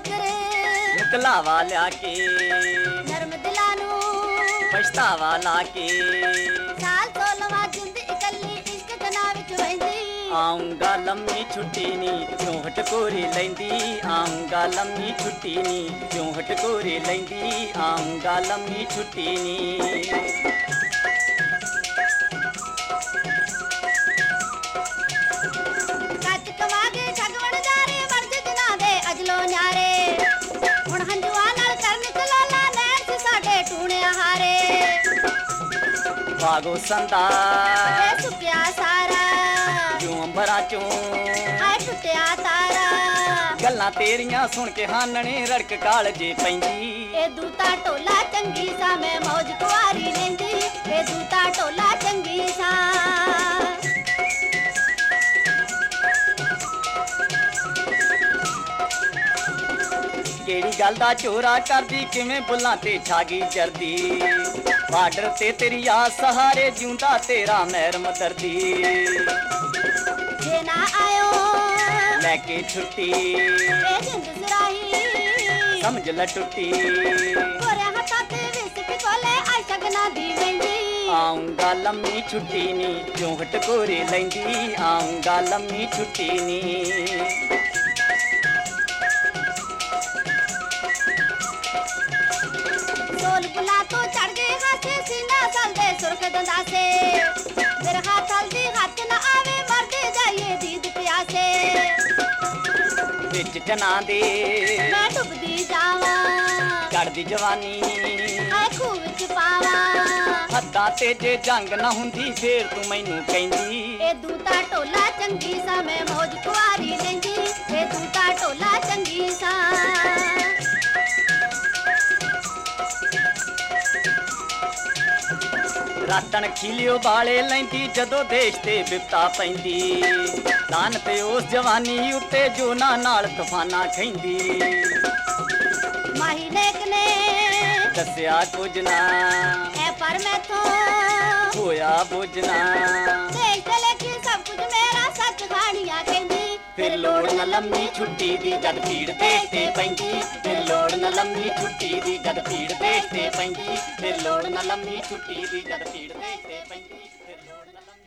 ਠੋਕਰ ਮੁਕਲਾਵਾ ਲਿਆ ਕੇ ਨਰਮ ਦਿਲਾਂ ਨੂੰ ਪਛਤਾਵਾ ਲਾ ਕੇ ਸਾਲ 16ਵਾਂ ਜਿੰਦ ਇਕੱਲੀ ਇਸ਼ਕ ਕਨਾ ਵਿੱਚ ਵਹਿੰਦੀ ਆਉਂਗਾ ਲੰਮੀ ਛੁੱਟੀ ਨੀ ਕਿਉਂ ਹਟਕੋਰੇ ਲੈਂਦੀ ਆਉਂਗਾ ਲੰਮੀ ਛੁੱਟੀ ਨੀ ਕਿਉਂ ਹਟਕੋਰੇ ਲੈਂਦੀ ਆਉਂਗਾ ਲੰਮੀ ਛੁੱਟੀ ਨੀ ਕੱਚ ਕਵਾ ਕੇ ਠਗਵਣ ਜਾਰੇ ਵਰਜ ਦਿਨਾਂ ਦੇ ਅਜਲੋ ਨਿਆਰੇ ਹੁਣ ਹੰਝੂਆਂ ਨਾਲ ਕਰਨ ਚਲਾਲਾ ਨੈਣ ਸੀ ਸਾਡੇ ਟੂਣਿਆ ਹਾਰੇ ਭਾਗੋ ਸੰਦਾ ਇਹ ਸੁੱਕਿਆ ਸਾਰਾ ਕਿਉਂ ਅੰਬਰਾਂ ਚੋਂ ਹਾਏ ਟੁੱਟਿਆ ਤਾਰਾ ਗੱਲਾਂ ਤੇਰੀਆਂ ਸੁਣ ਕੇ ਹਾਨਣੇ ਰੜਕ ਕਾਲਜੇ ਪੈਂਦੀ ਇਹ ਦੂਤਾ ਢੋਲਾ ਚੰਗੀ ਸਾ ਮੈਂ ਮੌਜ ਕੁਆਰੀ ਲੈਂਦੀ ਇਹ ਦੂਤਾ ਢੋਲਾ ਚੰਗੀ ਸਾ ਕਿਹੜੀ ਗੱਲ ਦਾ ਚੋਰਾ ਕਰਦੀ ਕਿਵੇਂ ਬੁੱਲਾਂ ਤੇ ਛਾਗੀ ਜਰਦੀ ਬਾਰਡਰ ਤੇ ਤੇਰੀ ਆ ਸਹਾਰੇ ਜਿਉਂਦਾ ਤੇਰਾ ਮਹਿਰ ਮਦਰਦੀ ਜੇ ਨਾ ਆਇਓ ਲੈ ਕੇ ਛੁੱਟੀ ਇਹ ਜਿੰਦ ਜ਼ਰਾਹੀ ਸਮਝ ਲੈ ਟੁੱਟੀ ਕੋਰੇ ਹੱਥਾਂ ਤੇ ਵਿਸ ਪਿਕੋਲੇ ਆਈ ਸ਼ਗਨਾ ਦੀ ਵੈਂਦੀ ਆਉਂਗਾ ਲੰਮੀ ਛੁੱਟੀ ਨੀ ਕਿਉਂ ਹਟਕੋਰੇ ਲੈਂਦੀ ਆਉਂਗਾ ਲੰਮੀ ਛੁੱਟੀ ਨੀ ਢੋਲ ਬੁਲਾ ਤੋਂ ਚੜ ਗਏ ਹਾਸੇ ਸੀਨਾ ਚਲਦੇ ਸੁਰਖ ਦੰਦਾਸੇ ਮੇਰੇ ਹੱਥ ਹਲਦੀ ਹੱਥ ਨਾ ਆਵੇ ਮਰਦੇ ਜਾਈਏ ਦੀਦ ਪਿਆਸੇ ਵਿੱਚ ਜਨਾਂ ਦੇ ਮੈਂ ਡੁੱਬਦੀ ਜਾਵਾਂ ਚੜਦੀ ਜਵਾਨੀ ਹਾਏ ਖੂਹ ਵਿੱਚ ਪਾਵਾਂ ਹੱਦਾਂ ਤੇ ਜੇ ਜੰਗ ਨਾ ਹੁੰਦੀ ਫੇਰ ਤੂੰ ਮੈਨੂੰ ਕਹਿੰਦੀ ਇਹ ਦੂਤਾ ਢੋਲਾ ਚੰਗੀ ਸਾ ਮੈਂ ਮੌਜ ਕੁਆਰੀ ਲੈਂਦੀ ਇਹ ਦੂਤਾ ਢੋਲਾ ਚੰਗੀ ਸਾ ਰਾਤਣ ਖਿਲਿਓ ਬਾਲੇ ਲੈਂਦੀ ਜਦੋਂ ਦੇਸ਼ ਤੇ ਵਿਪਤਾ ਪੈਂਦੀ ਦਾਨ ਤੇ ਉਸ ਜਵਾਨੀ ਉੱਤੇ ਜੋ ਨਾਲ ਤੂਫਾਨਾਂ ਖੈਂਦੀ ਮਾਹੀ ਨੇਕ ਨੇ ਦੱਸਿਆ ਕੁਝ ਨਾ ਐ ਪਰ ਮੈਥੋਂ ਹੋਇਆ ਬੁਝਣਾ ਦੇਖ ਤੇ ਲੇਖੀ ਸਭ ਕੁਝ ਮੇਰਾ ਸੱਚ ਖਾਣੀਆਂ ਕਹਿੰਦੀ ਫਿਰ ਲੋੜ ਨਾ ਲੰਮੀ ਛੁੱਟੀ ਦੀ ਜਦ ਭੀੜ ਦੇਸ਼ ਤੇ ਪੈਂਦੀ ਫਿਰ ਲੋੜ ਨਾ ਲੰਮੀ ਛੁੱਟੀ ਦੀ ਜਦ ਭੀੜ ਦੇਸ਼ ਤੇ ਪੈਂਦੀ ਫਿਰ ਲੋੜ ਨਾ ਲੰਮੀ ਛੁੱਟੀ ਦੀ ਜਦ ਭੀੜ ਦੇਸ਼ ਤੇ ਪੈਂਦੀ ਫਿਰ ਲੋੜ ਨਾ ਲੰਮੀ